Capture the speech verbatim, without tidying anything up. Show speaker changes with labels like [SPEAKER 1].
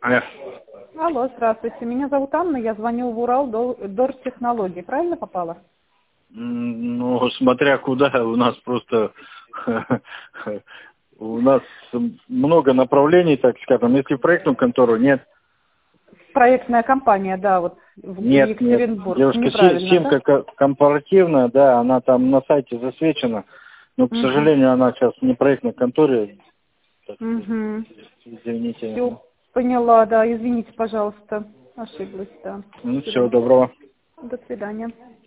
[SPEAKER 1] Алло.
[SPEAKER 2] Алло, здравствуйте. Меня зовут Анна, я звоню в Урал Дорс Технологии. Правильно попала?
[SPEAKER 1] Ну, смотря куда, у нас просто у нас много направлений, так скажем. Если в проектную контору, нет.
[SPEAKER 2] Проектная компания, да, вот в
[SPEAKER 1] Нет, нет.
[SPEAKER 2] Екатеринбург.
[SPEAKER 1] Девушка,
[SPEAKER 2] Неправильно,
[SPEAKER 1] симка
[SPEAKER 2] да?
[SPEAKER 1] корпоративная, да, она там на сайте засвечена, но, к
[SPEAKER 2] Угу.
[SPEAKER 1] сожалению, она сейчас не в проектной конторе. Так что,
[SPEAKER 2] Угу.
[SPEAKER 1] извините.
[SPEAKER 2] Все, поняла, да. Извините, пожалуйста. Ошиблась, да.
[SPEAKER 1] Ну, всего
[SPEAKER 2] Спасибо.
[SPEAKER 1] доброго.
[SPEAKER 2] До свидания.